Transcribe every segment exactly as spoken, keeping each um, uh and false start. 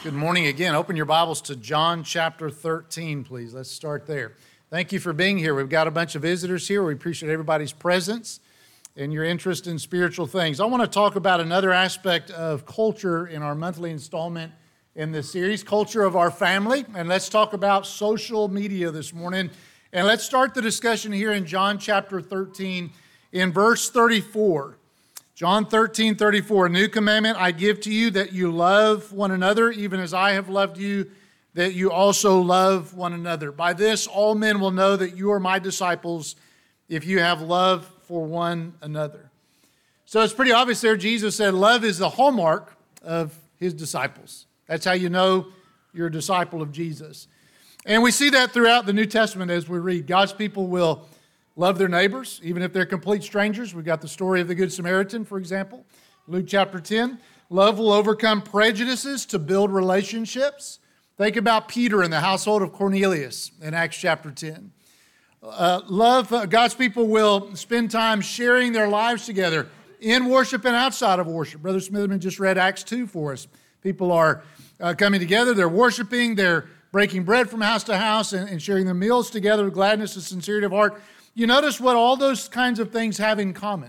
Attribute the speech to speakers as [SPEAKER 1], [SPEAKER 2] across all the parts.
[SPEAKER 1] Good morning again. Open your Bibles to John chapter thirteen, please. Let's start there. Thank you for being here. We've got a bunch of visitors here. We appreciate everybody's presence and your interest in spiritual things. I want to talk about another aspect of culture in our monthly installment in this series, culture of our family. And let's talk about social media this morning. And let's start the discussion here in John chapter thirteen in verse thirty-four. John thirteen, thirty-four, a new commandment I give to you, that you love one another, even as I have loved you, that you also love one another. By this, all men will know that you are my disciples, if you have love for one another. So it's pretty obvious there. Jesus said love is the hallmark of his disciples. That's how you know you're a disciple of Jesus. And we see that throughout the New Testament as we read. God's people will love their neighbors, even if they're complete strangers. We've got the story of the Good Samaritan, for example, Luke chapter ten. Love will overcome prejudices to build relationships. Think about Peter in the household of Cornelius in Acts chapter ten. Uh, love, uh, God's people will spend time sharing their lives together in worship and outside of worship. Brother Smitherman just read Acts two for us. People are uh, coming together, they're worshiping, they're breaking bread from house to house and, and sharing their meals together with gladness and sincerity of heart. You notice what all those kinds of things have in common.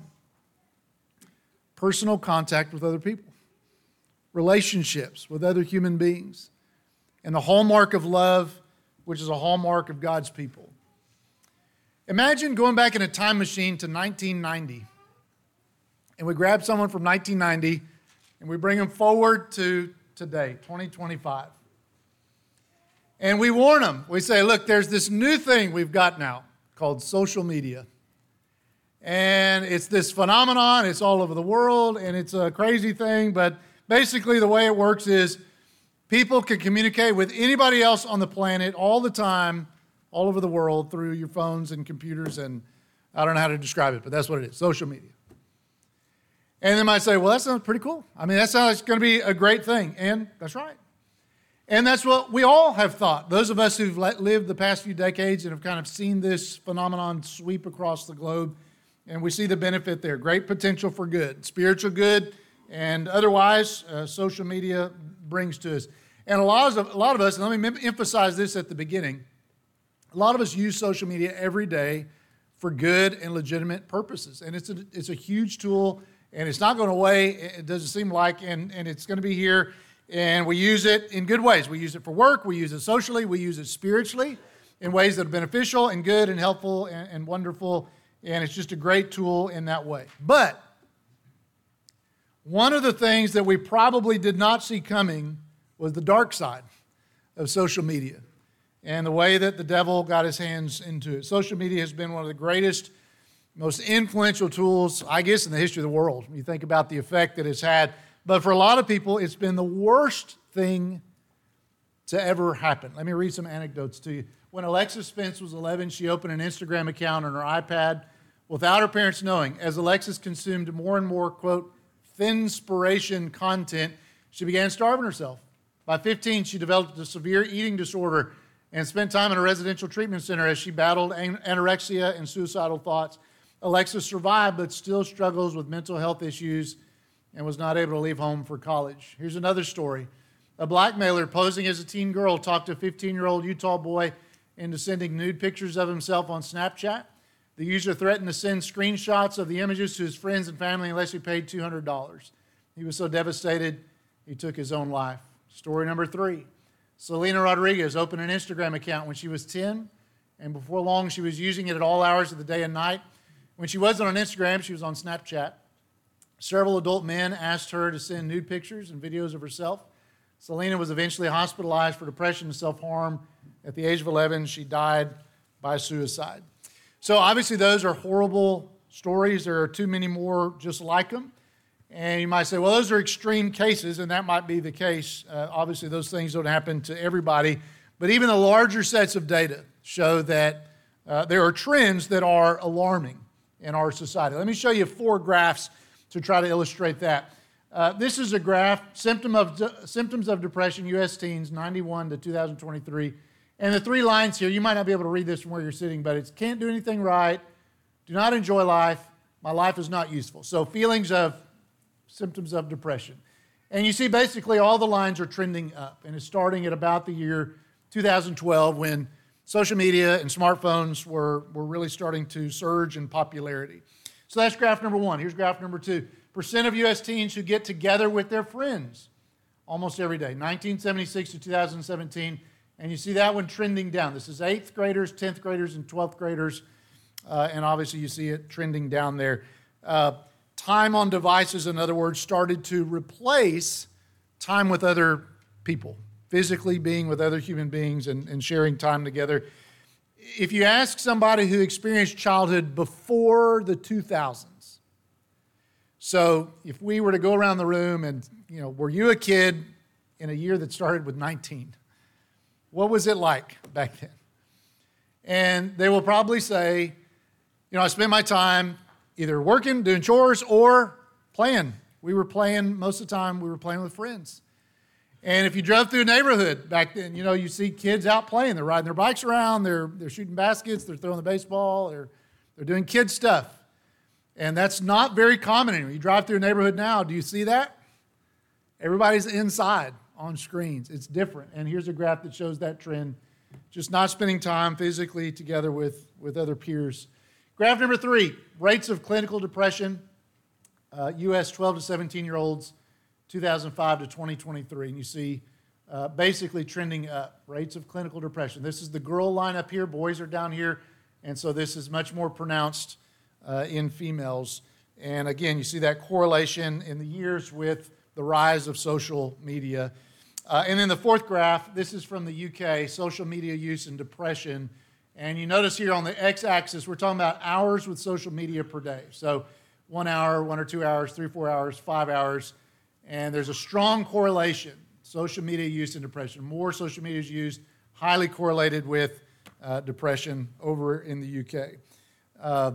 [SPEAKER 1] Personal contact with other people, relationships with other human beings, and the hallmark of love, which is a hallmark of God's people. Imagine going back in a time machine to nineteen ninety, and we grab someone from nineteen ninety, and we bring them forward to today, twenty twenty-five. And we warn them. We say, look, there's this new thing we've got now called social media. And it's this phenomenon, it's all over the world, and it's a crazy thing, but basically the way it works is people can communicate with anybody else on the planet all the time, all over the world, through your phones and computers, and I don't know how to describe it, but that's what it is, social media. And they might say, well, that sounds pretty cool. I mean, that sounds going to be a great thing, and that's right. And that's what we all have thought. Those of us who've lived the past few decades and have kind of seen this phenomenon sweep across the globe, and we see the benefit there. Great potential for good, spiritual good, and otherwise, uh, social media brings to us. And a lot of a lot of us, and let me emphasize this at the beginning, a lot of us use social media every day for good and legitimate purposes. And it's a, it's a huge tool, and it's not going away, it doesn't seem like, and, and it's going to be here. And we use it in good ways. We use it for work. We use it socially. We use it spiritually in ways that are beneficial and good and helpful and, and wonderful. And it's just a great tool in that way. But one of the things that we probably did not see coming was the dark side of social media and the way that the devil got his hands into it. Social media has been one of the greatest, most influential tools, I guess, in the history of the world. When you think about the effect that it's had. But for a lot of people, it's been the worst thing to ever happen. Let me read some anecdotes to you. When Alexis Spence was eleven, she opened an Instagram account on her iPad without her parents knowing. As Alexis consumed more and more, quote, thin-spiration content, she began starving herself. By fifteen, she developed a severe eating disorder and spent time in a residential treatment center as she battled anorexia and suicidal thoughts. Alexis survived, but still struggles with mental health issues and was not able to leave home for college. Here's another story. A blackmailer posing as a teen girl talked a fifteen-year-old Utah boy into sending nude pictures of himself on Snapchat. The user threatened to send screenshots of the images to his friends and family unless he paid two hundred dollars. He was so devastated, he took his own life. Story number three. Selena Rodriguez opened an Instagram account when she was ten, and before long she was using it at all hours of the day and night. When she wasn't on Instagram, she was on Snapchat. Several adult men asked her to send nude pictures and videos of herself. Selena was eventually hospitalized for depression and self-harm. At the age of eleven, she died by suicide. So obviously those are horrible stories. There are too many more just like them. And you might say, well, those are extreme cases, and that might be the case. Uh, obviously those things don't happen to everybody. But even the larger sets of data show that uh, there are trends that are alarming in our society. Let me show you four graphs to try to illustrate that. Uh, this is a graph, symptom of de- symptoms of depression, U S teens, ninety-one to two thousand twenty-three. And the three lines here, you might not be able to read this from where you're sitting, but it's can't do anything right, do not enjoy life, my life is not useful. So feelings of symptoms of depression. And you see basically all the lines are trending up, and it's starting at about the year two thousand twelve when social media and smartphones were, were really starting to surge in popularity. So that's graph number one. Here's graph number two. Percent of U S teens who get together with their friends almost every day, nineteen seventy-six to two thousand seventeen. And you see that one trending down. This is eighth graders, tenth graders, and twelfth graders. Uh, and obviously you see it trending down there. Uh, time on devices, in other words, started to replace time with other people, physically being with other human beings and, and sharing time together. If you ask somebody who experienced childhood before the two thousands, so if we were to go around the room and, you know, were you a kid in a year that started with nineteen? What was it like back then? And they will probably say, you know, I spent my time either working, doing chores, or playing. We were playing, most of the time, we were playing with friends. And if you drove through a neighborhood back then, you know, you see kids out playing. They're riding their bikes around, they're, they're shooting baskets, they're throwing the baseball, they're, they're doing kid stuff. And that's not very common anymore. You drive through a neighborhood now, do you see that? Everybody's inside on screens. It's different. And here's a graph that shows that trend, just not spending time physically together with, with other peers. Graph number three, rates of clinical depression, uh, U S twelve to seventeen-year-olds, two thousand five to twenty twenty-three. And you see uh, basically trending up, rates of clinical depression. This is the girl line up here, boys are down here, and so this is much more pronounced uh, in females. And again, you see that correlation in the years with the rise of social media. Uh, and then the fourth graph, this is from the U K, social media use and depression. And you notice here on the x-axis, we're talking about hours with social media per day. So one hour, one or two hours, three, four hours, five hours. And there's a strong correlation, social media use and depression. More social media is used, highly correlated with uh, depression over in the U K. Uh,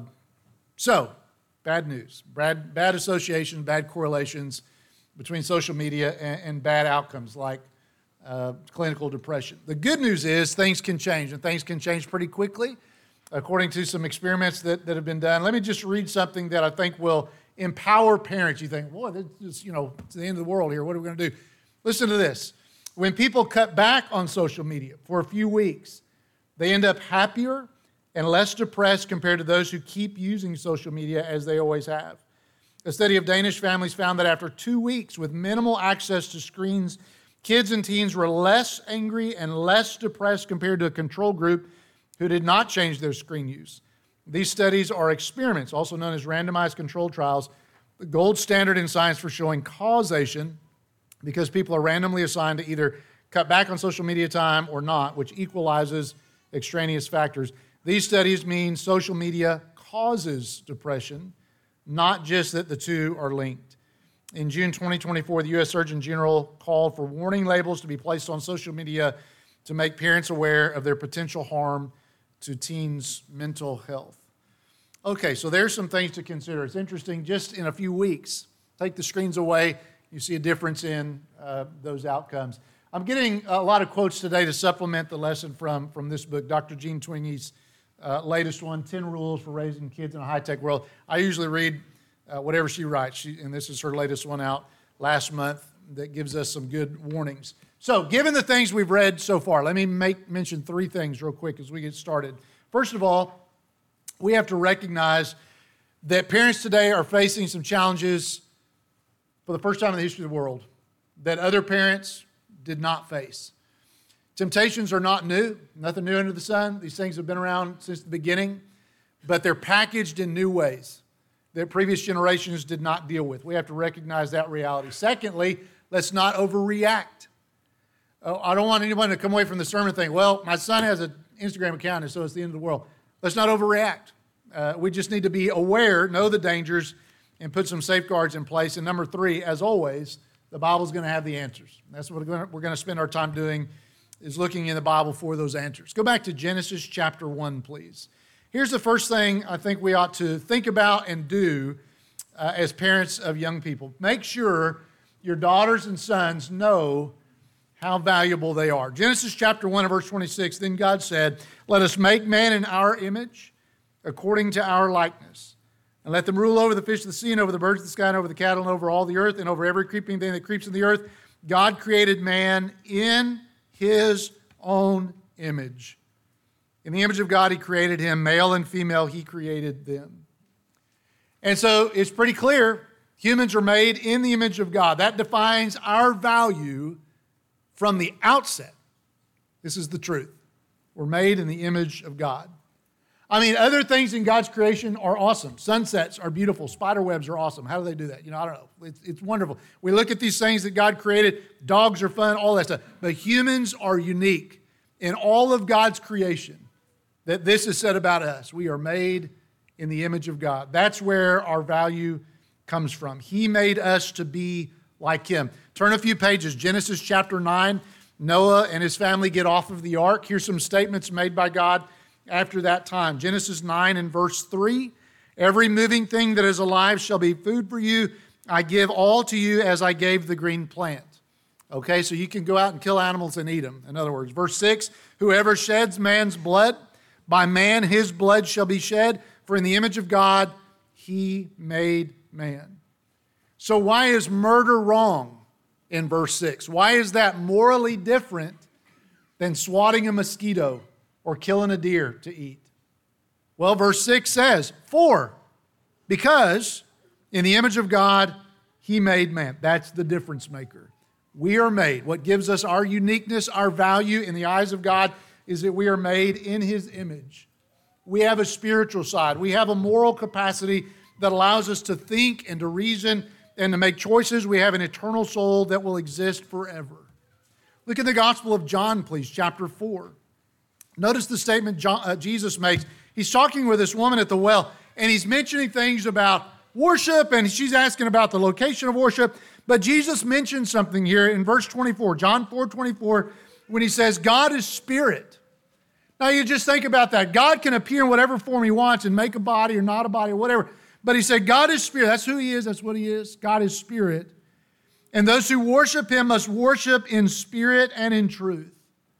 [SPEAKER 1] so, bad news, bad, bad associations, bad correlations between social media and, and bad outcomes like uh, clinical depression. The good news is things can change, and things can change pretty quickly, according to some experiments that, that have been done. Let me just read something that I think will empower parents. You think, boy, this is, you know, it's the end of the world here. What are we going to do? Listen to this. When people cut back on social media for a few weeks, they end up happier and less depressed compared to those who keep using social media as they always have. A study of Danish families found that after two weeks with minimal access to screens, kids and teens were less angry and less depressed compared to a control group who did not change their screen use. These studies are experiments, also known as randomized controlled trials, the gold standard in science for showing causation, because people are randomly assigned to either cut back on social media time or not, which equalizes extraneous factors. These studies mean social media causes depression, not just that the two are linked. In June twenty twenty-four, the U S Surgeon General called for warning labels to be placed on social media to make parents aware of their potential harm to teens' mental health. Okay, so there's some things to consider. It's interesting, just in a few weeks, take the screens away, you see a difference in uh, those outcomes. I'm getting a lot of quotes today to supplement the lesson from, from this book, Doctor Jean Twiggy's uh, latest one, ten Rules for Raising Kids in a High-Tech World. I usually read uh, whatever she writes, she, and this is her latest one out last month that gives us some good warnings. So, given the things we've read so far, let me make mention three things real quick as we get started. First of all, we have to recognize that parents today are facing some challenges for the first time in the history of the world that other parents did not face. Temptations are not new, nothing new under the sun. These things have been around since the beginning, but they're packaged in new ways that previous generations did not deal with. We have to recognize that reality. Secondly, let's not overreact. Oh, I don't want anyone to come away from the sermon and think, well, my son has an Instagram account, and so it's the end of the world. Let's not overreact. Uh, we just need to be aware, know the dangers, and put some safeguards in place. And number three, as always, the Bible's going to have the answers. That's what we're going to spend our time doing, is looking in the Bible for those answers. Go back to Genesis chapter one, please. Here's the first thing I think we ought to think about and do uh, as parents of young people. Make sure your daughters and sons know how valuable they are. Genesis chapter one and verse twenty-six, then God said, let us make man in our image, according to our likeness. And let them rule over the fish of the sea and over the birds of the sky and over the cattle and over all the earth and over every creeping thing that creeps in the earth. God created man in his own image. In the image of God, he created him. Male and female, he created them. And so it's pretty clear, humans are made in the image of God. That defines our value from the outset. This is the truth. We're made in the image of God. I mean, other things in God's creation are awesome. Sunsets are beautiful. Spider webs are awesome. How do they do that? You know, I don't know. It's, it's wonderful. We look at these things that God created. Dogs are fun, all that stuff. But humans are unique in all of God's creation. That this is said about us. We are made in the image of God. That's where our value comes from. He made us to be like him. Turn a few pages. Genesis chapter nine. Noah and his family get off of the ark. Here's some statements made by God after that time. Genesis nine and verse three. Every moving thing that is alive shall be food for you. I give all to you as I gave the green plant. Okay, so you can go out and kill animals and eat them. In other words, verse six, whoever sheds man's blood, by man his blood shall be shed, for in the image of God he made man. So why is murder wrong in verse six? Why is that morally different than swatting a mosquito or killing a deer to eat? Well, verse six says, for, because in the image of God, he made man. That's the difference maker. We are made. What gives us our uniqueness, our value in the eyes of God is that we are made in his image. We have a spiritual side. We have a moral capacity that allows us to think and to reason and to make choices. We have an eternal soul that will exist forever. Look at the Gospel of John, please, chapter four. Notice the statement John, uh, Jesus makes. He's talking with this woman at the well, and he's mentioning things about worship, and she's asking about the location of worship. But Jesus mentions something here in verse twenty-four, John four twenty-four, when he says, God is spirit. Now you just think about that. God can appear in whatever form he wants and make a body or not a body or whatever. But he said, God is spirit. That's who he is. That's what he is. God is spirit. And those who worship him must worship in spirit and in truth.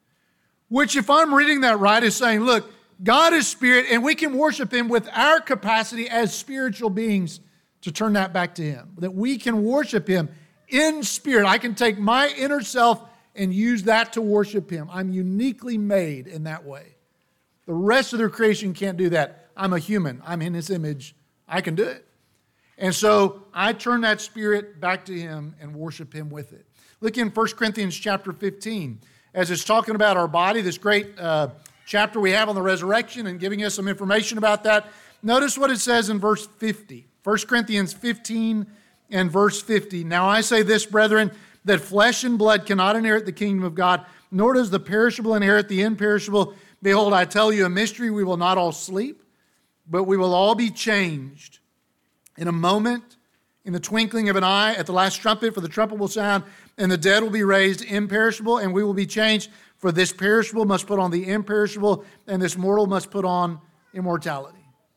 [SPEAKER 1] Which, if I'm reading that right, is saying, look, God is spirit, and we can worship him with our capacity as spiritual beings to turn that back to him. That we can worship him in spirit. I can take my inner self and use that to worship him. I'm uniquely made in that way. The rest of their creation can't do that. I'm a human. I'm in his image. I can do it. And so I turn that spirit back to him and worship him with it. Look in First Corinthians chapter fifteen. As it's talking about our body, this great uh, chapter we have on the resurrection and giving us some information about that. Notice what it says in verse fifty. First Corinthians fifteen and verse fifty. Now I say this, brethren, that flesh and blood cannot inherit the kingdom of God, nor does the perishable inherit the imperishable. Behold, I tell you a mystery, we will not all sleep, but we will all be changed in a moment, in the twinkling of an eye, at the last trumpet, for the trumpet will sound, and the dead will be raised imperishable, and we will be changed. For this perishable must put on the imperishable, and this mortal must put on immortality.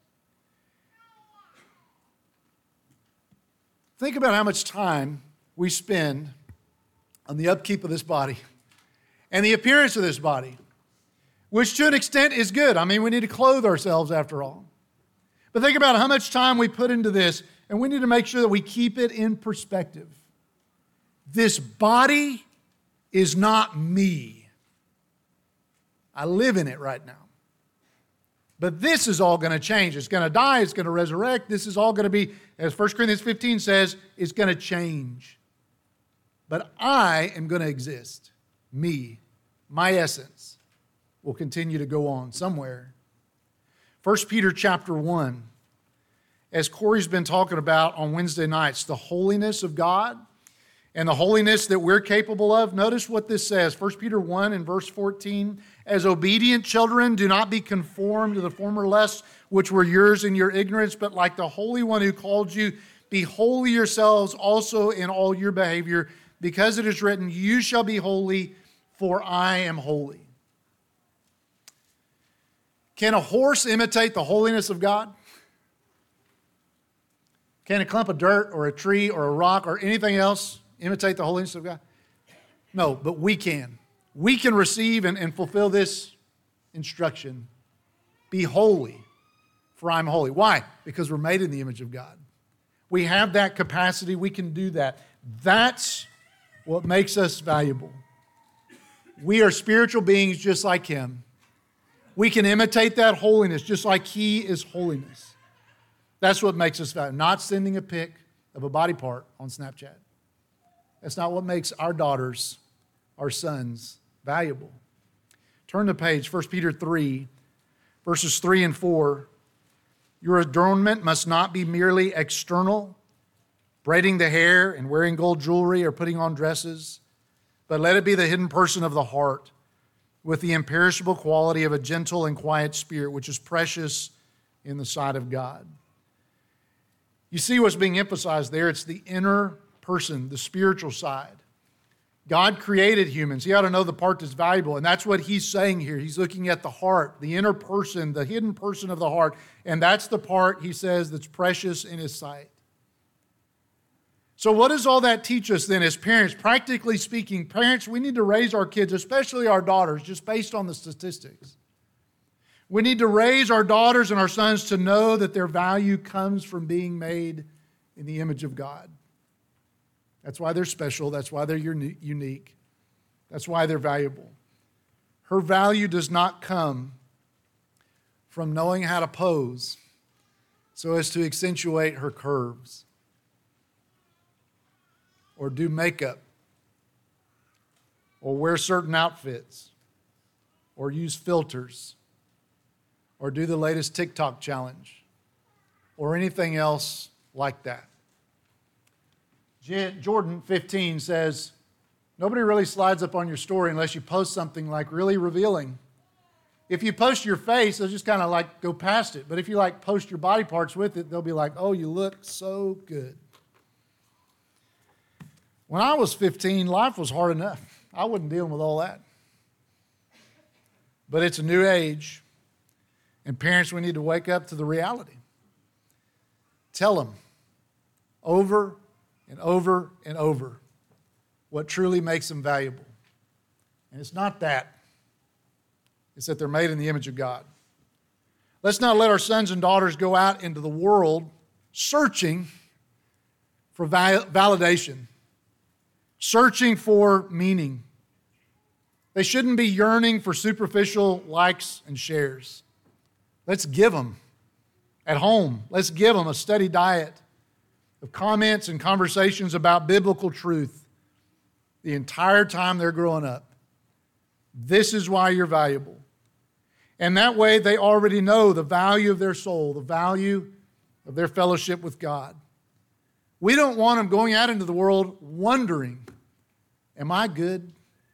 [SPEAKER 1] Think about how much time we spend on the upkeep of this body and the appearance of this body, which to an extent is good. I mean, we need to clothe ourselves after all. But think about how much time we put into this, and we need to make sure that we keep it in perspective. This body is not me. I live in it right now. But this is all going to change. It's going to die. It's going to resurrect. This is all going to be, as First Corinthians fifteen says, it's going to change. But I am going to exist. Me, my essence, will continue to go on somewhere. First Peter chapter one, as Corey's been talking about on Wednesday nights, the holiness of God and the holiness that we're capable of. Notice what this says. First Peter one and verse fourteen. As obedient children, do not be conformed to the former lusts which were yours in your ignorance, but like the Holy One who called you, be holy yourselves also in all your behavior, because it is written, you shall be holy, for I am holy. Can a horse imitate the holiness of God? Can a clump of dirt or a tree or a rock or anything else imitate the holiness of God? No, but we can. We can receive and, and fulfill this instruction. Be holy, for I'm holy. Why? Because we're made in the image of God. We have that capacity. We can do that. That's what makes us valuable. We are spiritual beings just like Him. We can imitate that holiness just like He is holiness. That's what makes us valuable. Not sending a pic of a body part on Snapchat. That's not what makes our daughters, our sons, valuable. Turn the page, First Peter three, verses three and four. Your adornment must not be merely external, braiding the hair and wearing gold jewelry or putting on dresses, but let it be the hidden person of the heart with the imperishable quality of a gentle and quiet spirit, which is precious in the sight of God. You see what's being emphasized there? It's the inner person, the spiritual side. God created humans. He ought to know the part that's valuable, and that's what He's saying here. He's looking at the heart, the inner person, the hidden person of the heart, and that's the part, He says, that's precious in His sight. So what does all that teach us then as parents? Practically speaking, parents, we need to raise our kids, especially our daughters, just based on the statistics. We need to raise our daughters and our sons to know that their value comes from being made in the image of God. That's why they're special. That's why they're unique. That's why they're valuable. Her value does not come from knowing how to pose so as to accentuate her curves or do makeup or wear certain outfits or use filters or do the latest TikTok challenge or anything else like that. Jordan fifteen says, nobody really slides up on your story unless you post something like really revealing. If you post your face, they'll just kind of like go past it. But if you like post your body parts with it, they'll be like, oh, you look so good. When I was fifteen, life was hard enough. I wasn't dealing with all that. But it's a new age. And parents, we need to wake up to the reality. Tell them over and over and over what truly makes them valuable. And it's not that. It's that they're made in the image of God. Let's not let our sons and daughters go out into the world searching for val- validation, searching for meaning. They shouldn't be yearning for superficial likes and shares. Let's give them at home. Let's give them a steady diet of comments and conversations about biblical truth the entire time they're growing up. This is why you're valuable. And that way they already know the value of their soul, the value of their fellowship with God. We don't want them going out into the world wondering, am I good?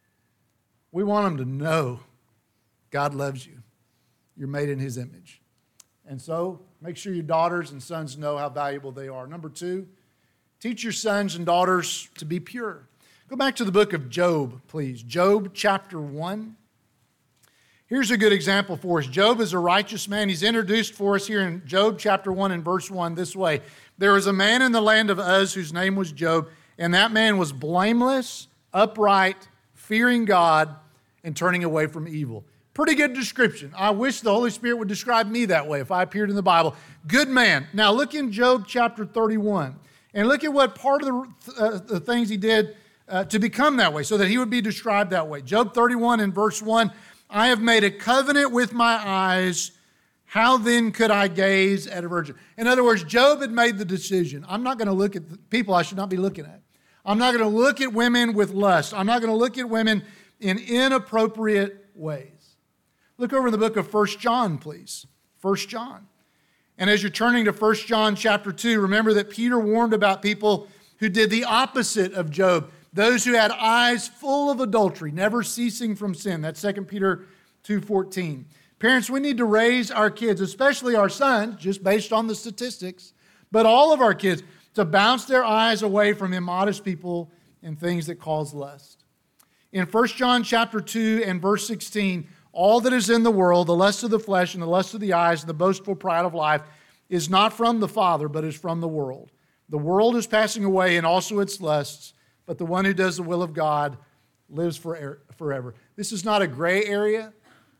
[SPEAKER 1] We want them to know God loves you. You're made in His image. And so, make sure your daughters and sons know how valuable they are. Number two, teach your sons and daughters to be pure. Go back to the book of Job, please. Job chapter one. Here's a good example for us. Job is a righteous man. He's introduced for us here in Job chapter one and verse one this way. There was a man in the land of Uz whose name was Job, and that man was blameless, upright, fearing God, and turning away from evil. Pretty good description. I wish the Holy Spirit would describe me that way if I appeared in the Bible. Good man. Now look in Job chapter thirty-one and look at what part of the, uh, the things he did uh, to become that way so that he would be described that way. Job thirty-one and verse one, I have made a covenant with my eyes. How then could I gaze at a virgin? In other words, Job had made the decision. I'm not going to look at the people I should not be looking at. I'm not going to look at women with lust. I'm not going to look at women in inappropriate ways. Look over in the book of First John, please. First John. And as you're turning to First John chapter two, remember that Peter warned about people who did the opposite of Job. Those who had eyes full of adultery, never ceasing from sin. That's Second Peter two fourteen. Parents, we need to raise our kids, especially our sons, just based on the statistics, but all of our kids, to bounce their eyes away from immodest people and things that cause lust. In First John chapter two and verse sixteen, all that is in the world, the lust of the flesh and the lust of the eyes and the boastful pride of life, is not from the Father, but is from the world. The world is passing away and also its lusts, but the one who does the will of God lives forever. This is not a gray area.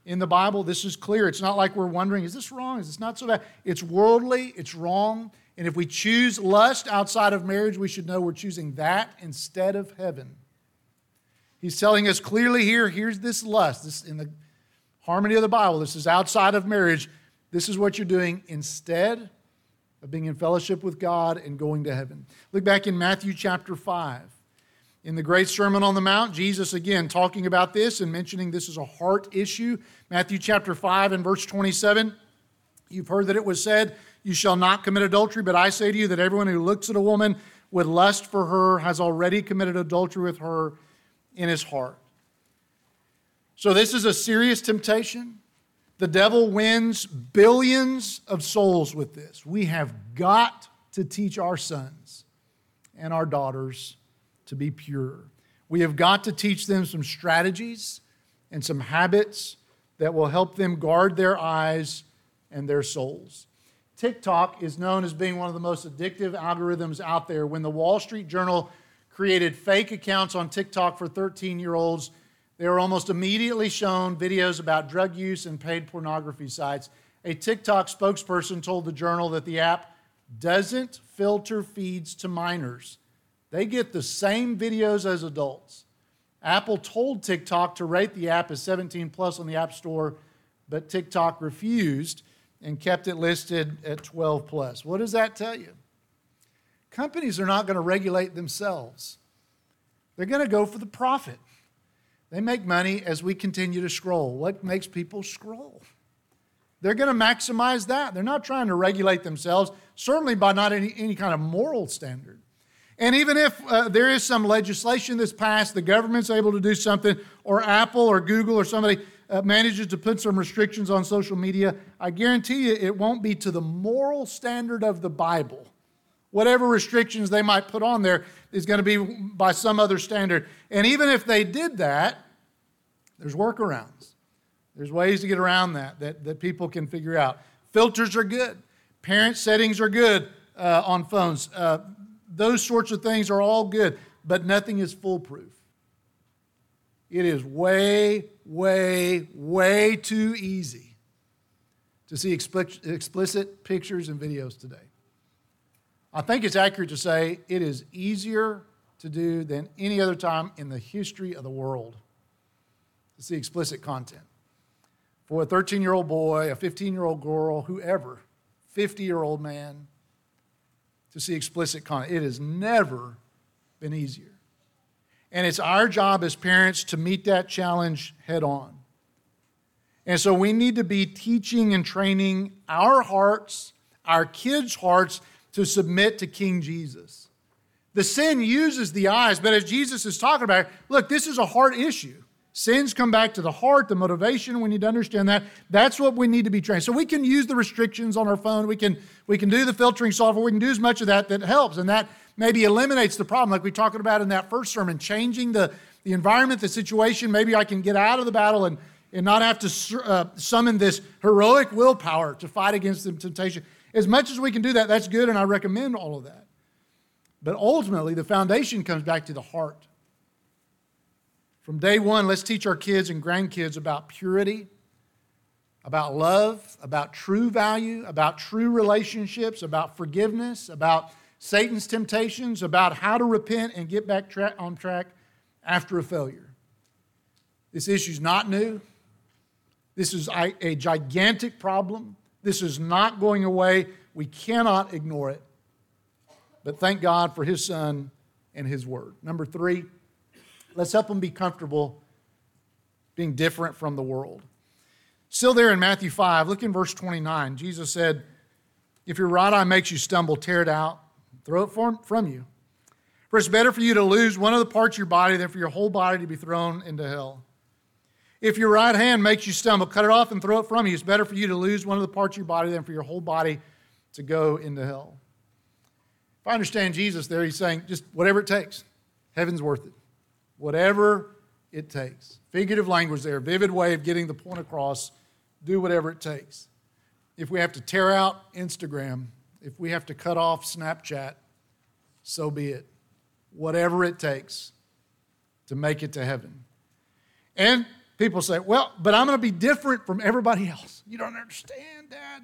[SPEAKER 1] in the Bible. This is clear. It's not like we're wondering, is this wrong? Is this not so bad? It's worldly. It's wrong. And if we choose lust outside of marriage, we should know we're choosing that instead of heaven. He's telling us clearly here, here's this lust. This in the harmony of the Bible. This is outside of marriage. This is what you're doing instead of being in fellowship with God and going to heaven. Look back in Matthew chapter five. In the great Sermon on the Mount, Jesus again talking about this and mentioning this is a heart issue. Matthew chapter five and verse twenty-seven. You've heard that it was said, you shall not commit adultery, but I say to you that everyone who looks at a woman with lust for her has already committed adultery with her in his heart. So this is a serious temptation. The devil wins billions of souls with this. We have got to teach our sons and our daughters to be pure. We have got to teach them some strategies and some habits that will help them guard their eyes and their souls. TikTok is known as being one of the most addictive algorithms out there. When the Wall Street Journal created fake accounts on TikTok for thirteen-year-olds, they were almost immediately shown videos about drug use and paid pornography sites. A TikTok spokesperson told the Journal that the app doesn't filter feeds to minors. They get the same videos as adults. Apple told TikTok to rate the app as seventeen plus on the App Store, but TikTok refused and kept it listed at twelve plus. What does that tell you? Companies are not going to regulate themselves. They're going to go for the profit. They make money as we continue to scroll. What makes people scroll? They're going to maximize that. They're not trying to regulate themselves, certainly by not any, any kind of moral standard. And even if uh, there is some legislation that's passed, the government's able to do something, or Apple or Google or somebody uh, manages to put some restrictions on social media, I guarantee you it won't be to the moral standard of the Bible. Whatever restrictions they might put on there is going to be by some other standard. And even if they did that, there's workarounds. There's ways to get around that, that, that people can figure out. Filters are good. Parent settings are good uh, on phones. Uh, those sorts of things are all good, but nothing is foolproof. It is way, way, way too easy to see explicit, explicit pictures and videos today. I think it's accurate to say it is easier to do than any other time in the history of the world to see explicit content. For a thirteen-year-old boy, a fifteen-year-old girl, whoever, fifty-year-old man, to see explicit content. It has never been easier. And it's our job as parents to meet that challenge head on. And so we need to be teaching and training our hearts, our kids' hearts, to submit to King Jesus. The sin uses the eyes, but as Jesus is talking about, look, this is a heart issue. Sins come back to the heart, the motivation. We need to understand that. That's what we need to be trained. So we can use the restrictions on our phone. We can, we can do the filtering software. We can do as much of that that helps, and that maybe eliminates the problem, like we talked about in that first sermon, changing the, the environment, the situation. Maybe I can get out of the battle and, and not have to uh, summon this heroic willpower to fight against the temptation. As much as we can do that, that's good, and I recommend all of that. But ultimately, the foundation comes back to the heart. From day one, let's teach our kids and grandkids about purity, about love, about true value, about true relationships, about forgiveness, about Satan's temptations, about how to repent and get back tra- on track after a failure. This issue is not new. This is a, a gigantic problem. This is not going away. We cannot ignore it. But thank God for His Son and His Word. Number three, let's help them be comfortable being different from the world. Still there in Matthew five, look in verse twenty-nine. Jesus said, if your right eye makes you stumble, tear it out, throw it from you. For it's better for you to lose one of the parts of your body than for your whole body to be thrown into hell. If your right hand makes you stumble, cut it off and throw it from you. It's better for you to lose one of the parts of your body than for your whole body to go into hell. If I understand Jesus there, He's saying just whatever it takes. Heaven's worth it. Whatever it takes. Figurative language there, vivid way of getting the point across. Do whatever it takes. If we have to tear out Instagram, if we have to cut off Snapchat, so be it. Whatever it takes to make it to heaven. And People say, well, but I'm going to be different from everybody else. You don't understand, Dad.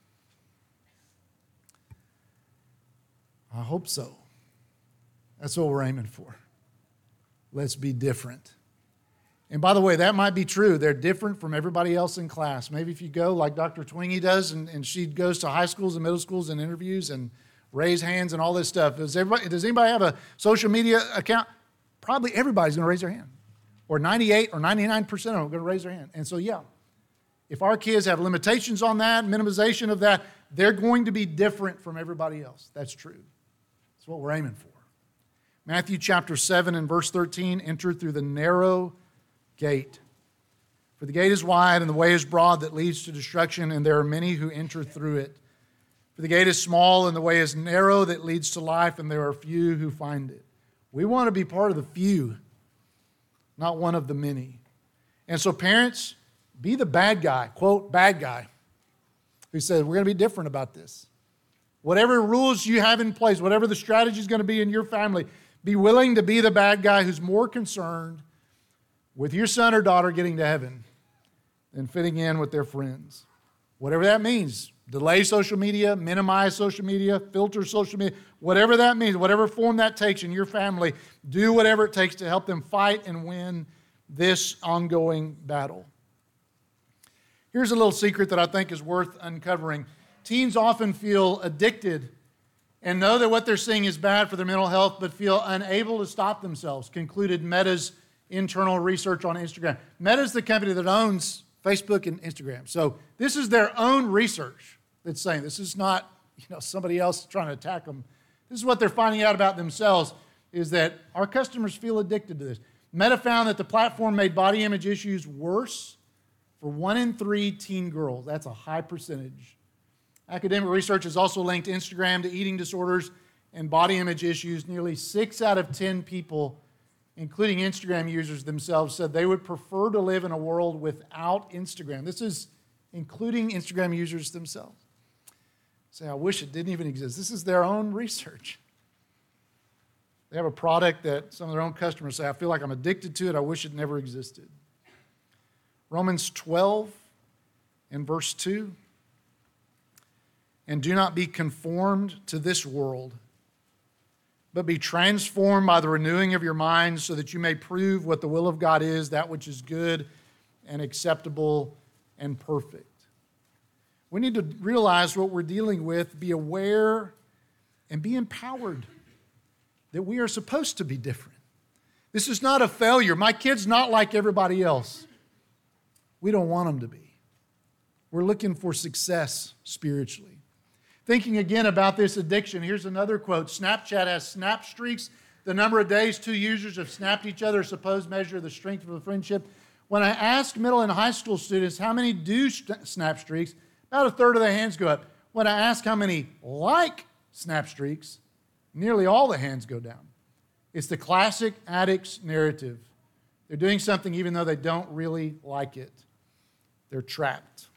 [SPEAKER 1] I hope so. That's what we're aiming for. Let's be different. And by the way, that might be true. They're different from everybody else in class. Maybe if you go like Doctor Twingy does, and, and she goes to high schools and middle schools and interviews and raise hands and all this stuff. Does, everybody, does anybody have a social media account? Probably everybody's going to raise their hand. Or ninety-eight or ninety-nine percent of them are going to raise their hand. And so, yeah, if our kids have limitations on that, minimization of that, they're going to be different from everybody else. That's true. That's what we're aiming for. Matthew chapter seven and verse thirteen, enter through the narrow gate. For the gate is wide and the way is broad that leads to destruction, and there are many who enter through it. For the gate is small and the way is narrow that leads to life, and there are few who find it. We want to be part of the few, not one of the many. And so parents, be the bad guy, quote, bad guy, who says, we're going to be different about this. Whatever rules you have in place, whatever the strategy is going to be in your family, be willing to be the bad guy who's more concerned with your son or daughter getting to heaven than fitting in with their friends. Whatever that means. Delay social media, minimize social media, filter social media, whatever that means, whatever form that takes in your family, do whatever it takes to help them fight and win this ongoing battle. Here's a little secret that I think is worth uncovering. Teens often feel addicted and know that what they're seeing is bad for their mental health, but feel unable to stop themselves, concluded Meta's internal research on Instagram. Meta's the company that owns Facebook and Instagram. So this is their own research that's saying this is not, you know, somebody else trying to attack them. This is what they're finding out about themselves, is that our customers feel addicted to this. Meta found that the platform made body image issues worse for one in three teen girls. That's a high percentage. Academic research has also linked Instagram to eating disorders and body image issues. Nearly six out of ten people, including Instagram users themselves, said they would prefer to live in a world without Instagram. This is including Instagram users themselves. Say, I wish it didn't even exist. This is their own research. They have a product that some of their own customers say, I feel like I'm addicted to it. I wish it never existed. Romans twelve and verse two. And do not be conformed to this world, but be transformed by the renewing of your minds so that you may prove what the will of God is, that which is good and acceptable and perfect. We need to realize what we're dealing with, be aware, and be empowered that we are supposed to be different. This is not a failure. My kid's not like everybody else. We don't want them to be. We're looking for success spiritually. Thinking again about this addiction, here's another quote. Snapchat has snap streaks. The number of days two users have snapped each other, supposed measure of the strength of a friendship. When I ask middle and high school students how many do snap streaks, about a third of their hands go up. When I ask how many like snap streaks, nearly all the hands go down. It's the classic addict's narrative. They're doing something even though they don't really like it. They're trapped.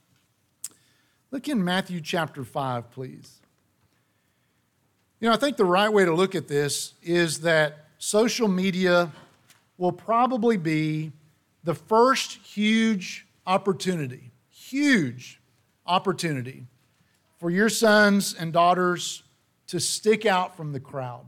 [SPEAKER 1] Look in Matthew chapter five, please. You know, I think the right way to look at this is that social media will probably be the first huge opportunity, huge opportunity for your sons and daughters to stick out from the crowd,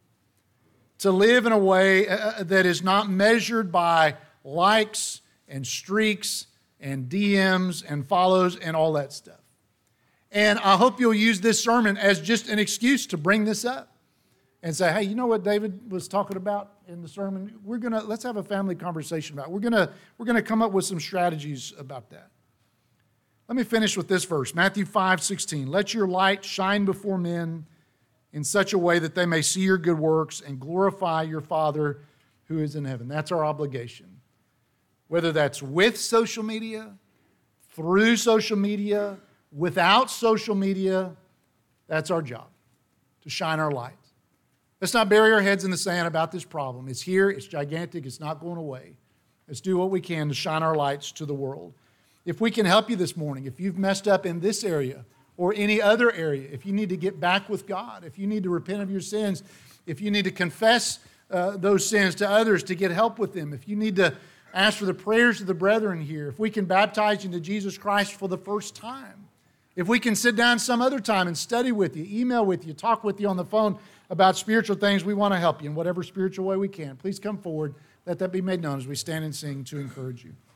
[SPEAKER 1] to live in a way that is not measured by likes and streaks and D Ms and follows and all that stuff. And I hope you'll use this sermon as just an excuse to bring this up and say, hey, you know what David was talking about in the sermon? We're gonna let's have a family conversation about it. We're gonna we're gonna come up with some strategies about that. Let me finish with this verse, Matthew five sixteen. Let your light shine before men in such a way that they may see your good works and glorify your Father who is in heaven. That's our obligation. Whether that's with social media, through social media, without social media, that's our job, to shine our light. Let's not bury our heads in the sand about this problem. It's here, it's gigantic, it's not going away. Let's do what we can to shine our lights to the world. If we can help you this morning, if you've messed up in this area or any other area, if you need to get back with God, if you need to repent of your sins, if you need to confess uh, those sins to others to get help with them, if you need to Ask for the prayers of the brethren here. If we can baptize you into Jesus Christ for the first time. If we can sit down some other time and study with you, email with you, talk with you on the phone about spiritual things, we want to help you in whatever spiritual way we can. Please come forward. Let that be made known as we stand and sing to encourage you.